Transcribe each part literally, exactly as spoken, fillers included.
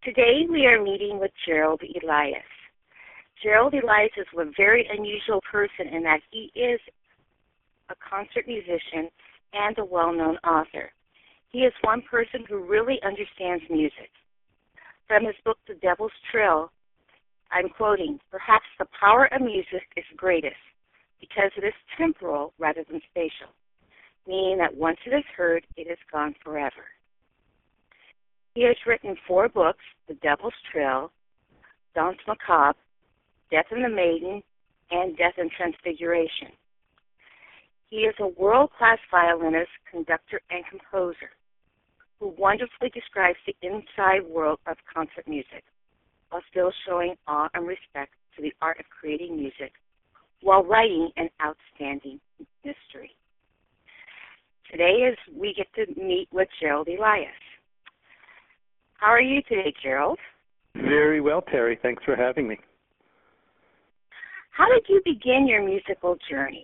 Today we are meeting with Gerald Elias. Gerald Elias is a very unusual person in that he is a concert musician and a well-known author. He is one person who really understands music. From his book, The Devil's Trill, I'm quoting, "Perhaps the power of music is greatest because it is temporal rather than spatial, meaning that once it is heard, it is gone forever." He has written four books, The Devil's Trill, Danse Macabre, Death and the Maiden, and Death and Transfiguration. He is a world-class violinist, conductor, and composer who wonderfully describes the inside world of concert music while still showing awe and respect to the art of creating music while writing an outstanding history. Today is we get to meet with Gerald Elias. How are you today, Gerald? Very well, Terry. Thanks for having me. How did you begin your musical journey?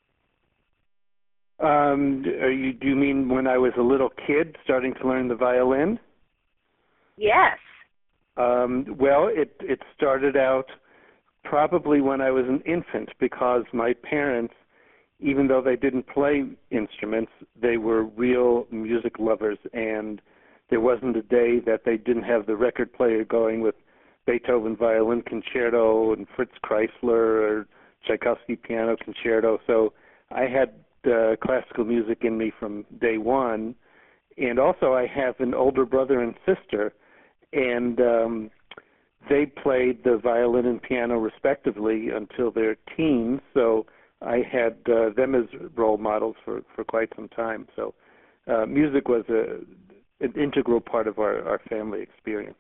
Um, are you, do you mean when I was a little kid starting to learn the violin? Yes. Um, well, it, it started out probably when I was an infant because my parents, even though they didn't play instruments, they were real music lovers, and there wasn't a day that they didn't have the record player going with Beethoven Violin Concerto and Fritz Kreisler or Tchaikovsky Piano Concerto. So I had uh, classical music in me from day one. And also I have an older brother and sister, and um, they played the violin and piano respectively until their teens. So I had uh, them as role models for, for quite some time. So uh, music was a, an integral part of our, our family experience.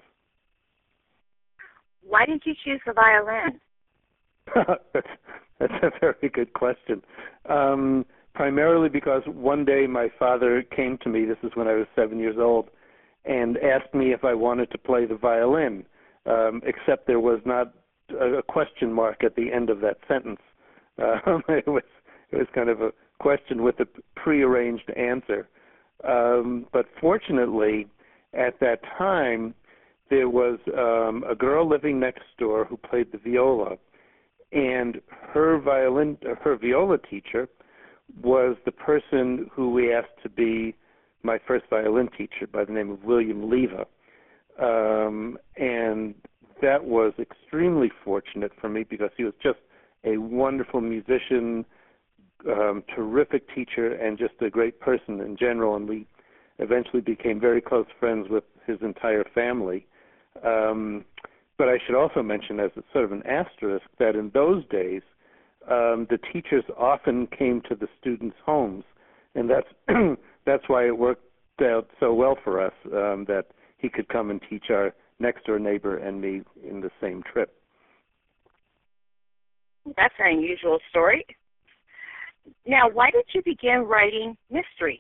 Why did you choose the violin? that's, that's a very good question. Um, primarily because one day my father came to me, this is when I was seven years old, and asked me if I wanted to play the violin, um, except there was not a, a question mark at the end of that sentence. Um, it was it was kind of a question with a prearranged answer. Um, but fortunately, at that time, there was um, a girl living next door who played the viola, and her violin, her viola teacher was the person who we asked to be my first violin teacher by the name of William Leva. Um, and that was extremely fortunate for me because he was just a wonderful musician, um, terrific teacher, and just a great person in general. And we eventually became very close friends with his entire family. Um, but I should also mention, as a sort of an asterisk, that in those days, um, the teachers often came to the students' homes, and that's that's why it worked out so well for us um, that he could come and teach our next-door neighbor and me in the same trip. That's an unusual story. Now, why did you begin writing mysteries?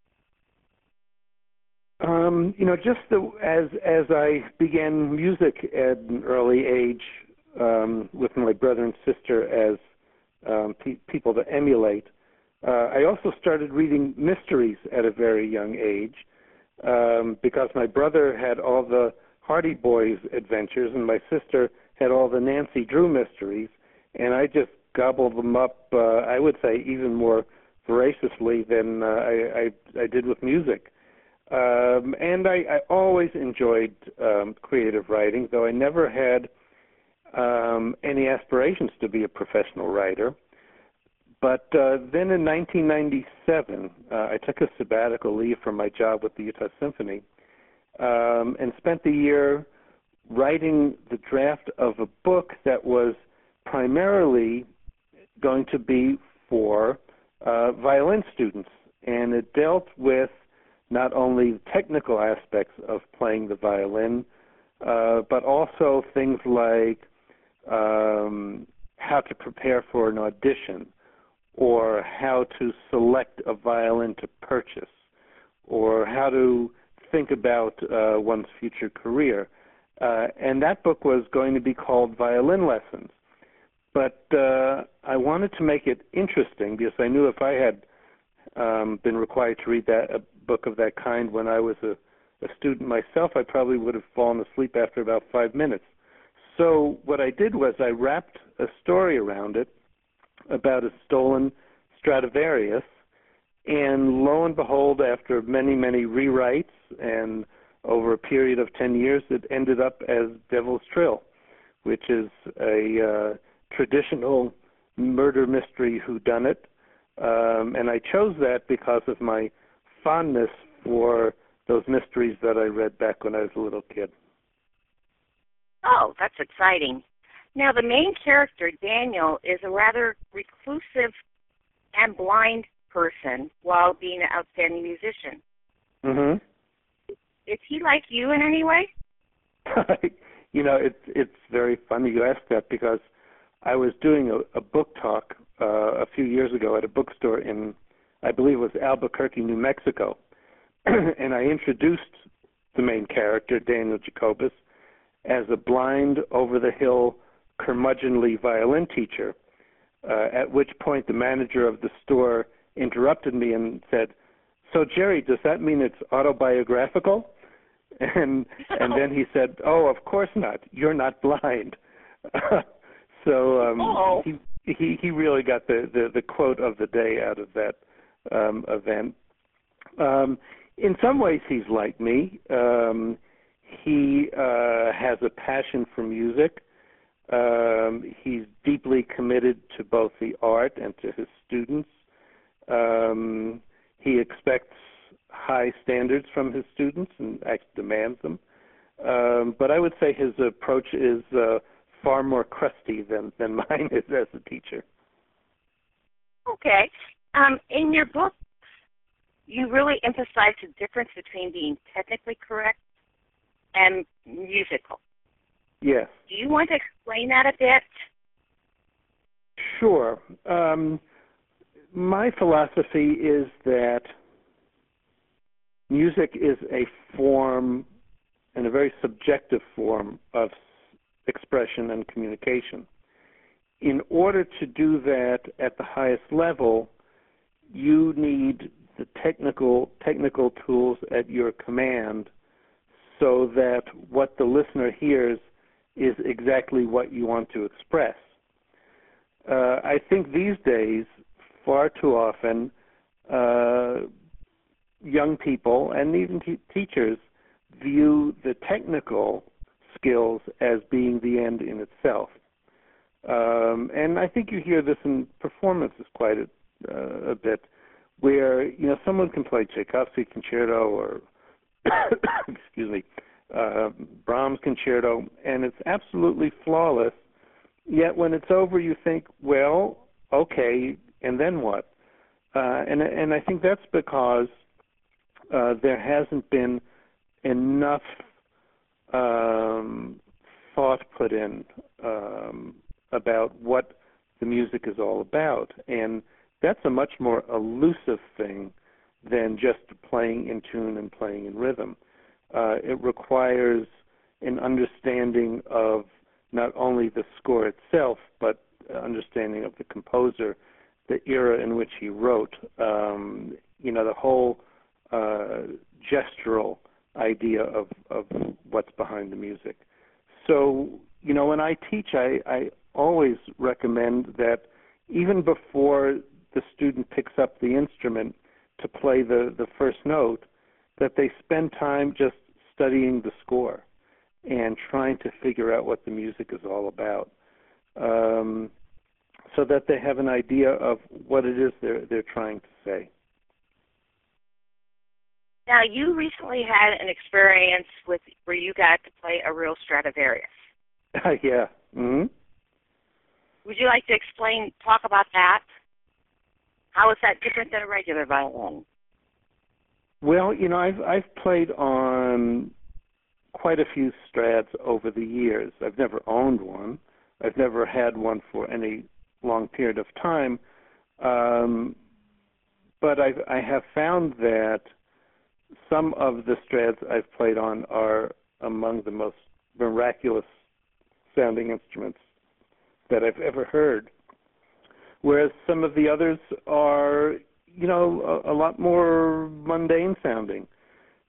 Um, you know, just the, as as I began music at an early age um, with my brother and sister as um, pe- people to emulate, uh, I also started reading mysteries at a very young age um, because my brother had all the Hardy Boys adventures and my sister had all the Nancy Drew mysteries, and I just gobbled them up, uh, I would say, even more voraciously than uh, I, I, I did with music. Um, and I, I always enjoyed um, creative writing, though I never had um, any aspirations to be a professional writer. But uh, then in nineteen ninety-seven, uh, I took a sabbatical leave from my job with the Utah Symphony um, and spent the year writing the draft of a book that was primarily going to be for uh, violin students. And it dealt with not only technical aspects of playing the violin, uh, but also things like um, how to prepare for an audition, or how to select a violin to purchase, or how to think about uh, one's future career. Uh, and that book was going to be called Violin Lessons. But uh, I wanted to make it interesting because I knew if I had um, been required to read that a book of that kind when I was a, a student myself, I probably would have fallen asleep after about five minutes. So what I did was I wrapped a story around it about a stolen Stradivarius, and lo and behold, after many, many rewrites and over a period of ten years, it ended up as Devil's Trill, which is a uh, traditional murder mystery whodunit. Um, and I chose that because of my fondness for those mysteries that I read back when I was a little kid. Oh, that's exciting. Now, the main character, Daniel, is a rather reclusive and blind person while being an outstanding musician. Mm-hmm. Is he like you in any way? You know, it's it's very funny you ask that, because I was doing a, a book talk uh, a few years ago at a bookstore in, I believe it was Albuquerque, New Mexico, and I introduced the main character, Daniel Jacobus, as a blind, over-the-hill, curmudgeonly violin teacher, uh, at which point the manager of the store interrupted me and said, "So, Jerry, does that mean it's autobiographical?" And and then he said, "Oh, of course not. You're not blind." So um, oh. he, he he really got the, the, the quote of the day out of that um, event. Um, in some ways, he's like me. Um, he uh, has a passion for music. Um, he's deeply committed to both the art and to his students. Um, he expects high standards from his students and actually demands them. Um, but I would say his approach is uh, far more crusty than, than mine is as a teacher. Okay. Um, in your book, you really emphasize the difference between being technically correct and musical. Yes. Do you want to explain that a bit? Sure. Um, my philosophy is that music is a form, and a very subjective form, of expression and communication. In order to do that at the highest level, you need the technical technical tools at your command so that what the listener hears is exactly what you want to express. Uh, I think these days, far too often, uh, young people and even t- teachers view the technical skills as being the end in itself. Um, and I think you hear this in performances quite a, uh, a bit, where, you know, someone can play Tchaikovsky concerto or, excuse me, uh, Brahms concerto, and it's absolutely flawless. Yet when it's over, you think, well, okay, and then what? Uh, and and I think that's because uh, there hasn't been enough um, thought put in um, about what the music is all about. And that's a much more elusive thing than just playing in tune and playing in rhythm. Uh, it requires an understanding of not only the score itself, but understanding of the composer, the era in which he wrote, um, you know, the whole uh, gestural idea of, of what's behind the music. So, you know, when I teach, I, I always recommend that even before the student picks up the instrument to play the, the first note, that they spend time just studying the score and trying to figure out what the music is all about, um, so that they have an idea of what it is they're they're trying to say. Now, you recently had an experience with where you got to play a real Stradivarius. Yeah. Mm-hmm. Would you like to explain, talk about that? How is that different than a regular violin? Well, you know, I've I've played on quite a few Strads over the years. I've never owned one. I've never had one for any long period of time. Um, but I've, I have found that some of the Strads I've played on are among the most miraculous sounding instruments that I've ever heard, whereas some of the others are, you know, a, a lot more mundane sounding.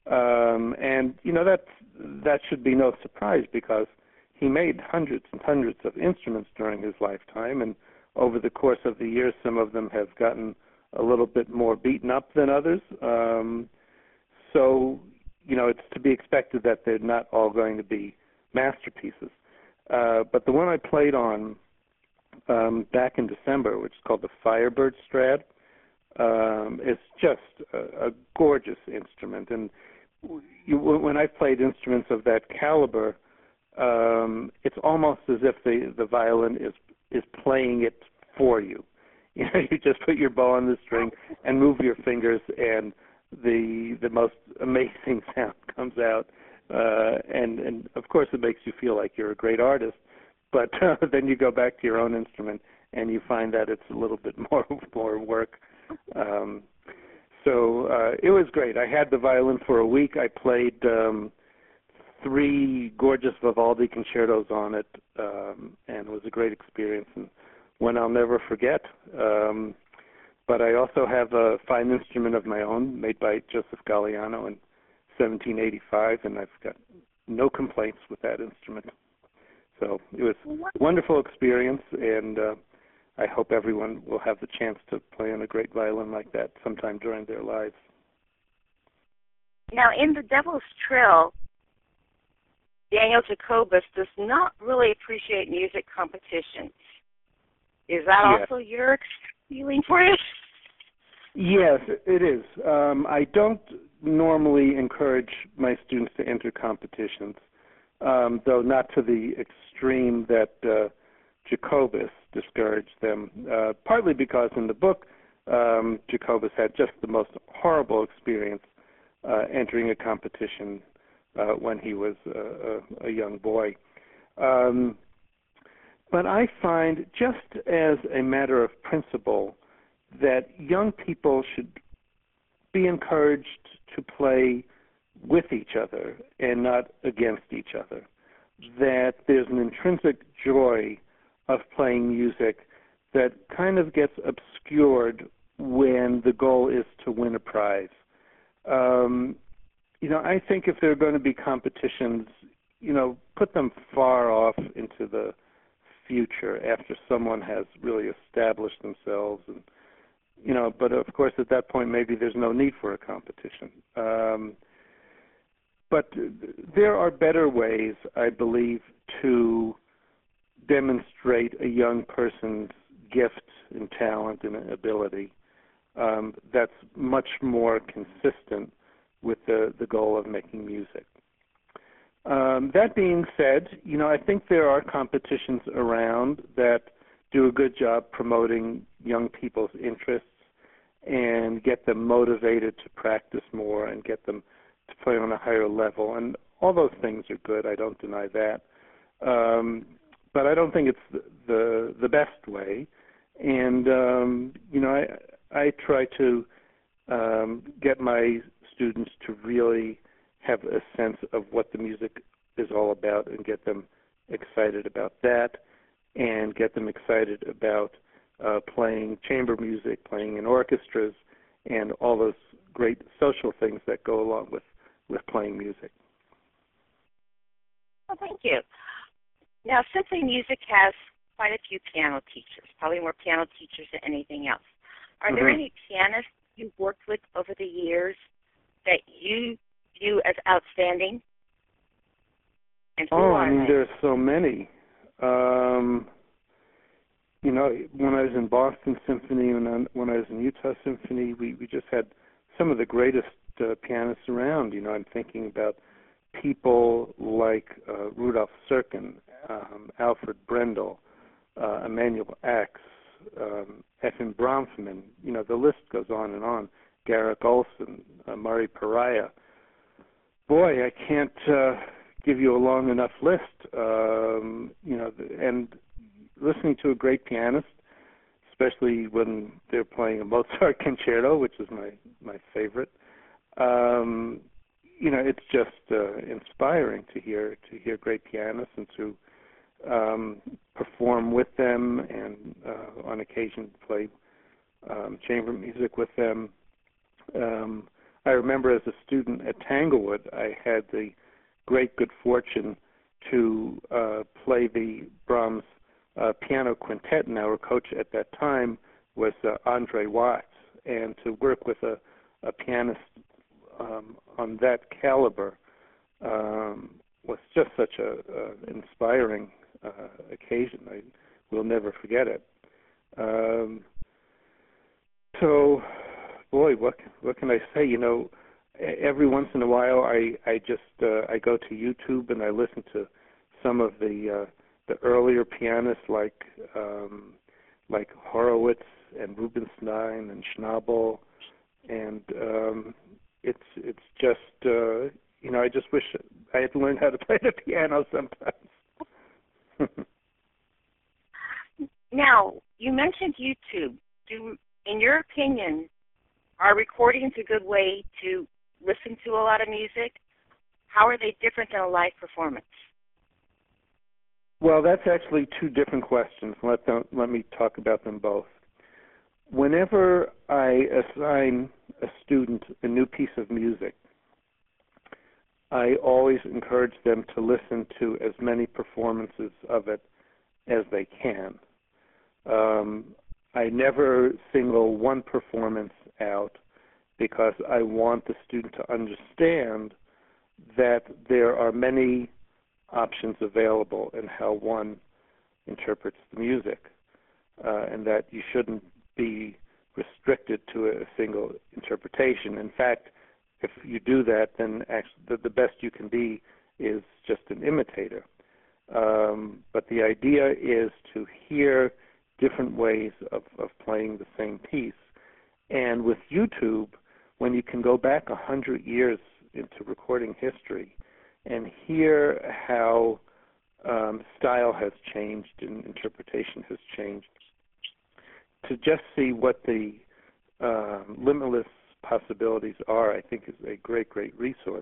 Um, and, you know, that, that should be no surprise because he made hundreds and hundreds of instruments during his lifetime, and over the course of the years, some of them have gotten a little bit more beaten up than others. Um, so, you know, it's to be expected that they're not all going to be masterpieces. Uh, but the one I played on um, back in December, which is called the Firebird Strad, um, is just a, a gorgeous instrument. And you, when I've played instruments of that caliber, um, it's almost as if the, the violin is is playing it for you. You know, you just put your bow on the string and move your fingers, and the the most amazing sound comes out. Uh, and, and, of course, it makes you feel like you're a great artist. But uh, then you go back to your own instrument, and you find that it's a little bit more more work. Um, so uh, it was great. I had the violin for a week. I played um, three gorgeous Vivaldi concertos on it, um, and it was a great experience and one I'll never forget. Um, but I also have a fine instrument of my own made by Joseph Galliano in seventeen eighty-five, and I've got no complaints with that instrument. So it was a wonderful experience, and uh, I hope everyone will have the chance to play on a great violin like that sometime during their lives. Now, in The Devil's Trill, Daniel Jacobus does not really appreciate music competitions. Is that Yeah. also your feeling for it? Yes, it is. Um, I don't normally encourage my students to enter competitions, um, though not to the extreme that uh, Jacobus discouraged them, uh, partly because in the book, um, Jacobus had just the most horrible experience uh, entering a competition uh, when he was a, a, a young boy. Um, but I find, just as a matter of principle, that young people should be encouraged to play with each other and not against each other, that there's an intrinsic joy of playing music that kind of gets obscured when the goal is to win a prize. Um, you know, I think if there are going to be competitions, you know, put them far off into the future after someone has really established themselves, and you know, but of course at that point maybe there's no need for a competition. Um, but there are better ways, I believe, to demonstrate a young person's gift and talent and ability um, that's much more consistent with the, the goal of making music. Um, that being said, you know, I think there are competitions around that do a good job promoting young people's interests and get them motivated to practice more and get them to play on a higher level. And all those things are good. I don't deny that. Um, but I don't think it's the the, the best way. And, um, you know, I, I try to um, get my students to really have a sense of what the music is all about and get them excited about that and get them excited about uh, playing chamber music, playing in orchestras, and all those great social things that go along with, with playing music. Well, thank you. Now, symphony music has quite a few piano teachers, probably more piano teachers than anything else. Are mm-hmm. there any pianists you've worked with over the years that you view as outstanding? And who oh, are I mean, they? there are so many. Um, you know, when I was in Boston Symphony and when I was in Utah Symphony, we, we just had some of the greatest uh, pianists around. You know, I'm thinking about people like uh, Rudolf Serkin, um, Alfred Brendel, uh, Emanuel Ax, um, Efim Bronfman. You know, the list goes on and on. Garrick Olson, uh, Murray Pariah. Boy, I can't uh, give you a long enough list. Um, you know, and listening to a great pianist, especially when they're playing a Mozart concerto, which is my my favorite. Um, you know, it's just uh, inspiring to hear to hear great pianists and to um, perform with them, and uh, on occasion play um, chamber music with them. Um, I remember as a student at Tanglewood, I had the great good fortune to uh, play the Brahms uh, piano quintet, and our coach at that time was uh, Andre Watts, and to work with a, a pianist um, on that caliber um, was just such a, a inspiring uh, occasion. I will never forget it. Um, so, boy, what what can I say? You know, every once in a while, I I just uh, I go to YouTube and I listen to some of the uh, the earlier pianists like um, like Horowitz and Rubinstein and Schnabel, and um, it's it's just uh, you know I just wish I had learned how to play the piano sometimes. Now, you mentioned YouTube. Do, in your opinion, are recordings a good way to listen to a lot of music? How are they different than a live performance? Well, that's actually two different questions. Let them, let me talk about them both. Whenever I assign a student a new piece of music, I always encourage them to listen to as many performances of it as they can. Um, I never single one performance out because I want the student to understand that there are many options available in how one interprets the music, uh, and that you shouldn't be restricted to a single interpretation. In fact, if you do that, then actually the, the best you can be is just an imitator. Um, but the idea is to hear different ways of, of playing the same piece. And with YouTube, when you can go back a hundred years into recording history and hear how um, style has changed and interpretation has changed, to just see what the uh, limitless possibilities are, I think is a great, great resource.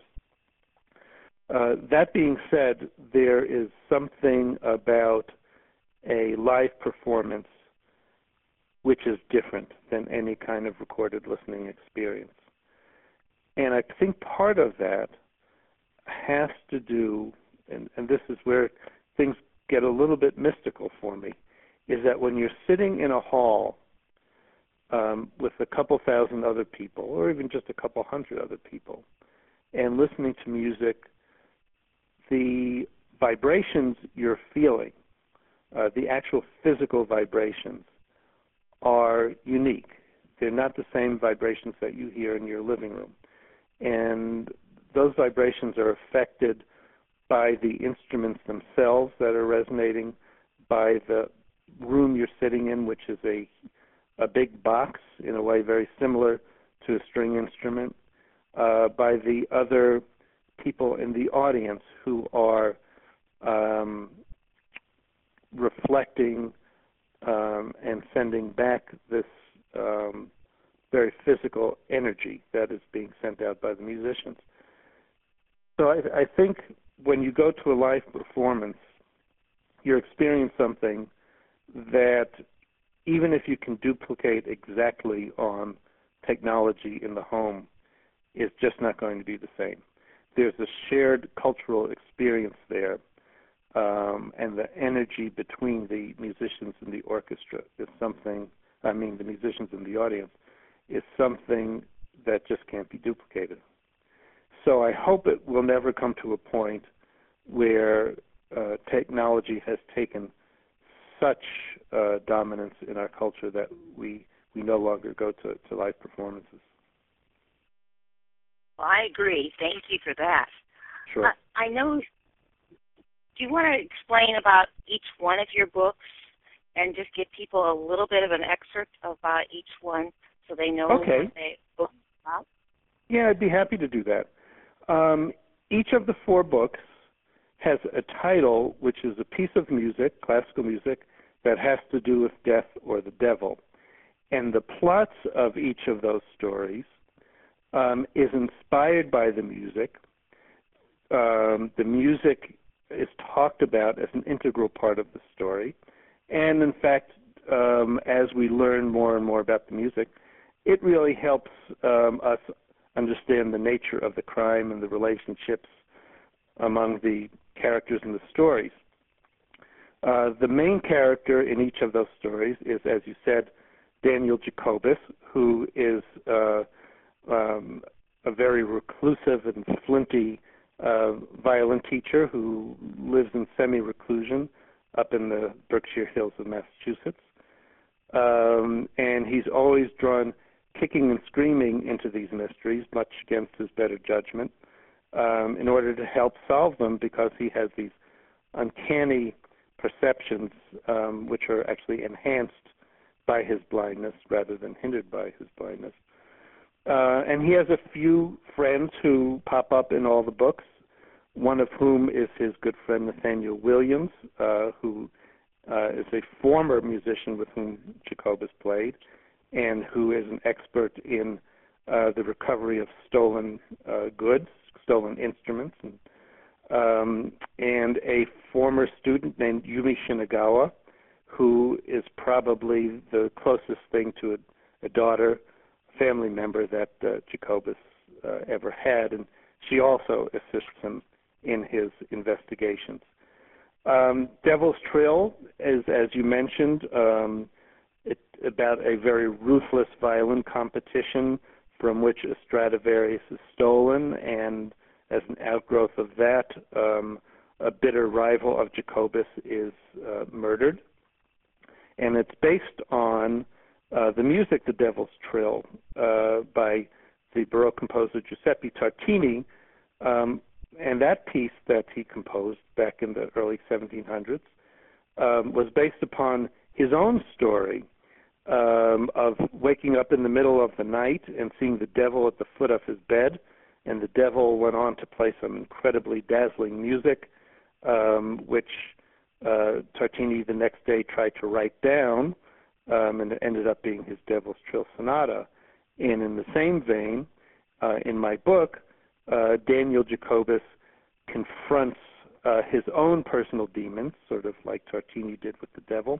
Uh, that being said, there is something about a live performance which is different than any kind of recorded listening experience. And I think part of that has to do, and, and this is where things get a little bit mystical for me, is that when you're sitting in a hall um, with a couple thousand other people, or even just a couple hundred other people, and listening to music, the vibrations you're feeling, uh, the actual physical vibrations, are unique. They're not the same vibrations that you hear in your living room. And those vibrations are affected by the instruments themselves that are resonating, by the room you're sitting in, which is a a big box in a way very similar to a string instrument, uh, by the other people in the audience who are um, reflecting um, and sending back this um, very physical energy that is being sent out by the musicians. So I, I think when you go to a live performance, you're experiencing something that even if you can duplicate exactly on technology in the home, is just not going to be the same. There's a shared cultural experience there, um, and the energy between the musicians and the orchestra is something, I mean the musicians and the audience, is something that just can't be duplicated. So I hope it will never come to a point where uh, technology has taken such uh, dominance in our culture that we we no longer go to, to live performances. Well, I agree. Thank you for that. Sure. Uh, I know, do you want to explain about each one of your books and just give people a little bit of an excerpt about each one so they know okay. what they book about? Yeah, I'd be happy to do that. Um, each of the four books has a title which is a piece of music, classical music, that has to do with death or the devil. And the plots of each of those stories um, is inspired by the music. Um, the music is talked about as an integral part of the story. And in fact, um, as we learn more and more about the music, it really helps um, us understand the nature of the crime and the relationships among the characters in the stories. Uh, the main character in each of those stories is, as you said, Daniel Jacobus, who is uh, um, a very reclusive and flinty uh, violin teacher who lives in semi-reclusion up in the Berkshire Hills of Massachusetts. Um, and he's always drawn kicking and screaming into these mysteries, much against his better judgment, um, in order to help solve them, because he has these uncanny perceptions um, which are actually enhanced by his blindness rather than hindered by his blindness. Uh, and he has a few friends who pop up in all the books, one of whom is his good friend Nathaniel Williams, uh, who uh, is a former musician with whom Jacobus played, and who is an expert in uh, the recovery of stolen uh, goods, stolen instruments, and Um, and a former student named Yumi Shinagawa, who is probably the closest thing to a, a daughter, family member that uh, Jacobus uh, ever had, and she also assists him in his investigations. Um, Devil's Trill is, as you mentioned, um, it, about a very ruthless violin competition from which a Stradivarius is stolen, and as an outgrowth of that, um, a bitter rival of Jacobus is uh, murdered. And it's based on uh, the music, The Devil's Trill, uh, by the Baroque composer Giuseppe Tartini. Um, and that piece that he composed back in the early seventeen hundreds um, was based upon his own story um, of waking up in the middle of the night and seeing the devil at the foot of his bed. And the devil went on to play some incredibly dazzling music, um, which uh, Tartini the next day tried to write down, um, and it ended up being his Devil's Trill Sonata. And in the same vein, uh, in my book, uh, Daniel Jacobus confronts uh, his own personal demons, sort of like Tartini did with the devil.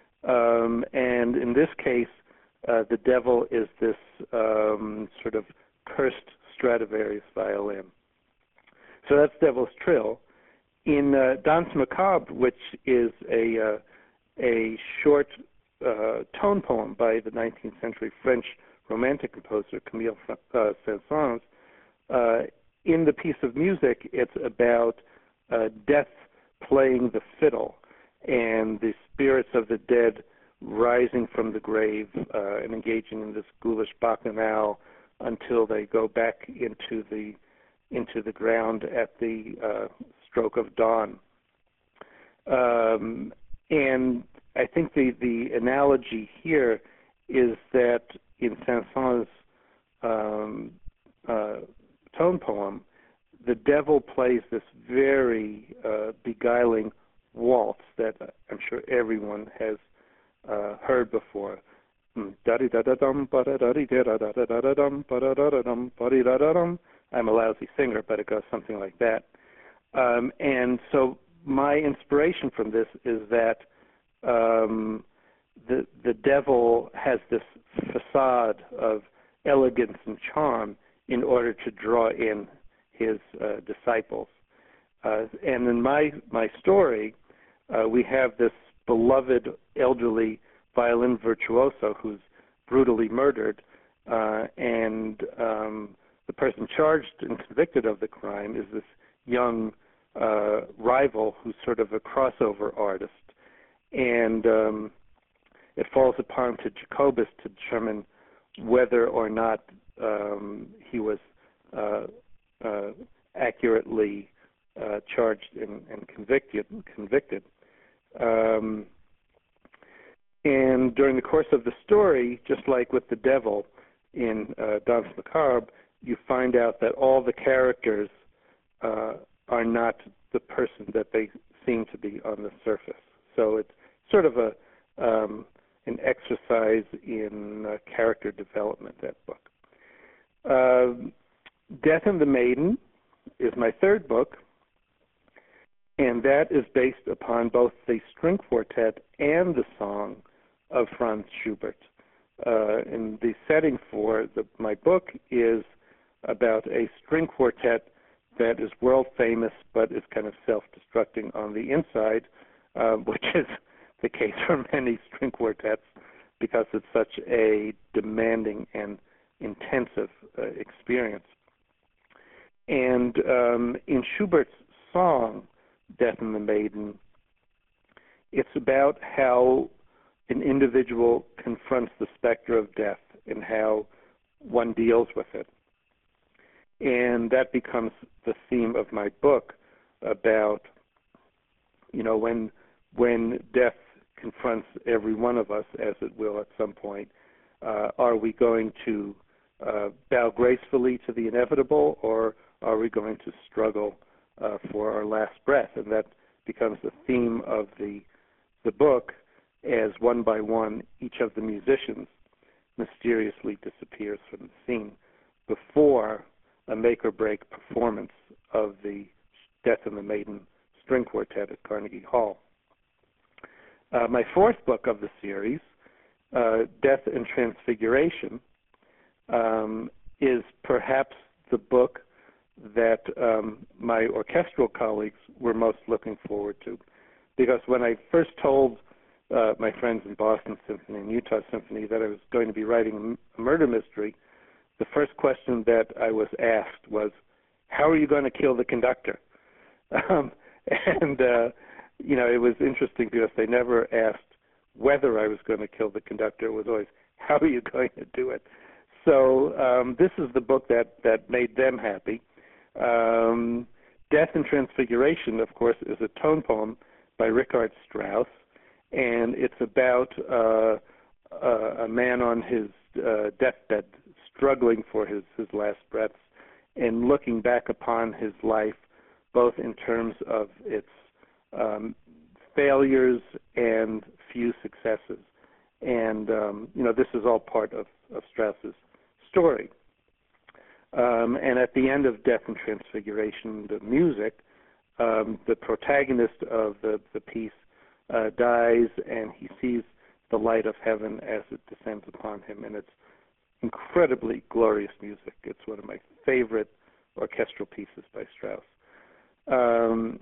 Um, and in this case, uh, the devil is this um, sort of cursed Stradivarius violin. So that's Devil's Trill. In uh, Danse Macabre, which is a uh, a short uh, tone poem by the nineteenth century French romantic composer Camille uh, Saint-Saëns, uh, in the piece of music, it's about uh, death playing the fiddle and the spirits of the dead rising from the grave uh, and engaging in this ghoulish bacchanal until they go back into the into the ground at the uh, stroke of dawn. Um, and I think the, the analogy here is that in Saint-Saëns' um, uh, tone poem, the devil plays this very uh, beguiling waltz that I'm sure everyone has uh, heard before. I'm a lousy singer, but it goes something like that. Um, and so my inspiration from this is that um, the the devil has this facade of elegance and charm in order to draw in his uh, disciples. Uh, and in my my story, uh, we have this beloved elderly violin virtuoso who's brutally murdered, uh, and um, the person charged and convicted of the crime is this young uh, rival who's sort of a crossover artist. And um, it falls upon to Jacobus to determine whether or not um, he was uh, uh, accurately uh, charged and, and convicted. convicted. Um, And during the course of the story, just like with the devil in uh, Danse Macabre, you find out that all the characters uh, are not the person that they seem to be on the surface. So it's sort of a um, an exercise in uh, character development, that book. Uh, Death and the Maiden is my third book, and that is based upon both the string quartet and the song of Franz Schubert. Uh, and the setting for the, my book is about a string quartet that is world famous but is kind of self-destructing on the inside, uh, which is the case for many string quartets because it's such a demanding and intensive uh, experience. And um, in Schubert's song, Death and the Maiden, it's about how an individual confronts the specter of death and how one deals with it. And that becomes the theme of my book about, you know, when when death confronts every one of us, as it will at some point, uh, are we going to uh, bow gracefully to the inevitable, or are we going to struggle uh, for our last breath? And that becomes the theme of the the book, as one by one, each of the musicians mysteriously disappears from the scene before a make-or-break performance of the Death and the Maiden String Quartet at Carnegie Hall. Uh, my fourth book of the series, uh, Death and Transfiguration, um, is perhaps the book that um, my orchestral colleagues were most looking forward to. Because when I first told uh, my friends in Boston Symphony and Utah Symphony that I was going to be writing a murder mystery, the first question that I was asked was, how are you going to kill the conductor? Um, and, uh, you know, it was interesting because they never asked whether I was going to kill the conductor. It was always, how are you going to do it? So um, this is the book that, that made them happy. Um, Death and Transfiguration, of course, is a tone poem by Richard Strauss, and it's about uh, uh, a man on his uh, deathbed struggling for his, his last breaths and looking back upon his life both in terms of its um, failures and few successes. And, um, you know, this is all part of, of Strauss's story. Um, and at the end of Death and Transfiguration, the music, um, the protagonist of the, the piece uh, dies, and he sees the light of heaven as it descends upon him. And it's incredibly glorious music. It's one of my favorite orchestral pieces by Strauss. Um,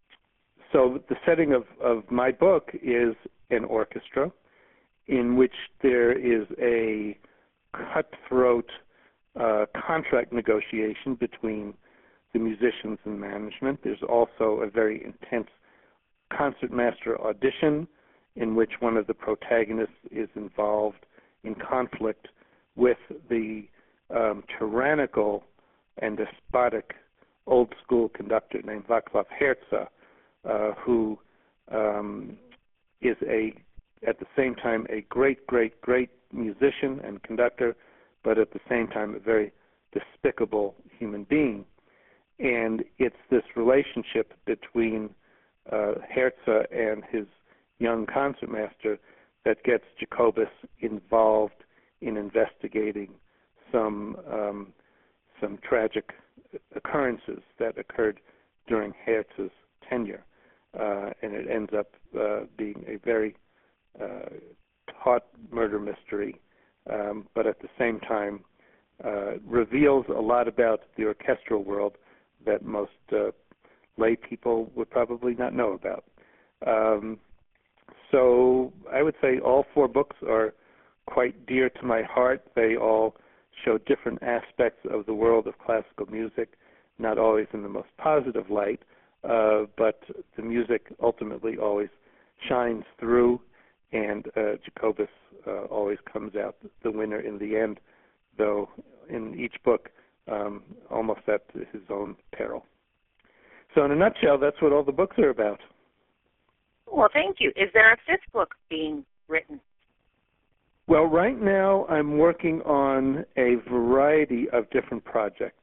so the setting of, of my book is an orchestra in which there is a cutthroat uh, contract negotiation between the musicians and management. There's also a very intense concertmaster audition in which one of the protagonists is involved in conflict with the um, tyrannical and despotic old-school conductor named Václav Herza, uh, who um, is a, at the same time, a great, great, great musician and conductor, but at the same time a very despicable human being. And it's this relationship between uh, Herza and his young concertmaster that gets Jacobus involved in investigating some um, some tragic occurrences that occurred during Herza's tenure, uh, and it ends up uh, being a very uh, taut murder mystery, um, but at the same time uh, reveals a lot about the orchestral world that most uh, lay people would probably not know about. Um, so I would say all four books are quite dear to my heart. They all show different aspects of the world of classical music, not always in the most positive light, uh, but the music ultimately always shines through, and uh, Jacobus uh, always comes out the winner in the end, though in each book um, almost at his own peril. So in a nutshell, that's what all the books are about. Well, thank you. Is there a fifth book being written? Well, right now I'm working on a variety of different projects,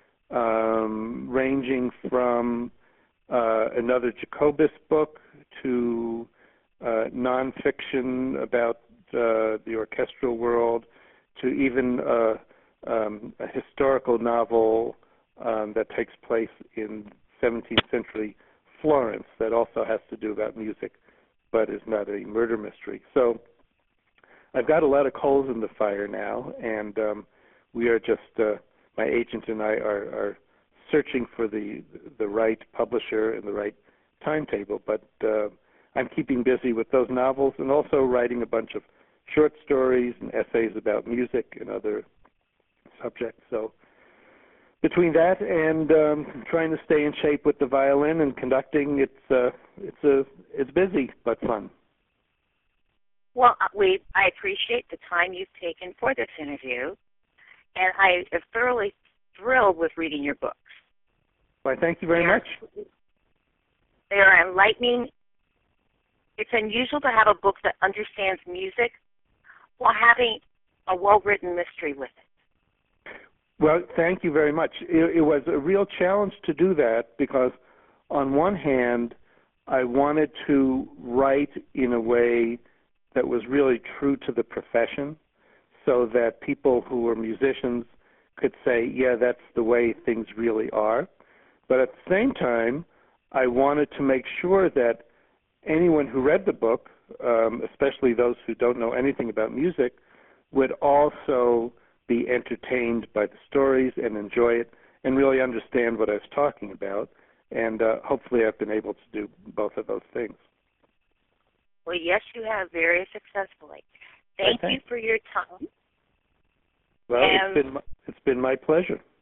um, ranging from uh, another Jacobus book to uh, nonfiction about uh, the orchestral world, to even uh, um, a historical novel um, that takes place in seventeenth century Florence that also has to do about music, but is not a murder mystery. So I've got a lot of coals in the fire now, and um, we are just uh, my agent and I are, are searching for the the right publisher and the right timetable. But uh, I'm keeping busy with those novels and also writing a bunch of short stories and essays about music and other subjects. So between that and um, trying to stay in shape with the violin and conducting, it's uh, it's a it's busy but fun. Well, we I appreciate the time you've taken for this interview, and I am thoroughly thrilled with reading your books. Why, thank you very they are, much. They are enlightening. It's unusual to have a book that understands music while having a well-written mystery with it. Well, thank you very much. It, it was a real challenge to do that because, on one hand, I wanted to write in a way that was really true to the profession so that people who were musicians could say, yeah, that's the way things really are. But at the same time, I wanted to make sure that anyone who read the book, um, especially those who don't know anything about music, would also be entertained by the stories and enjoy it and really understand what I was talking about. And uh, hopefully I've been able to do both of those things. Well, yes, you have very successfully. Thank you for your time. Well, and it's been my, it's been my pleasure.